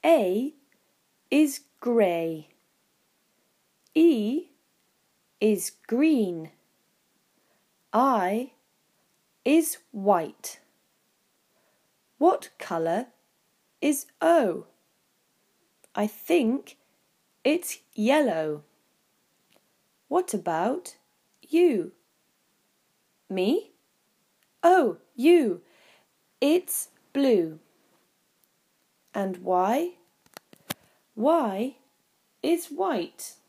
A is grey. E is green. I is white. What colour is O? I think it's yellow. What about U? Me? Oh, U. It's blue. And Y? Y is white.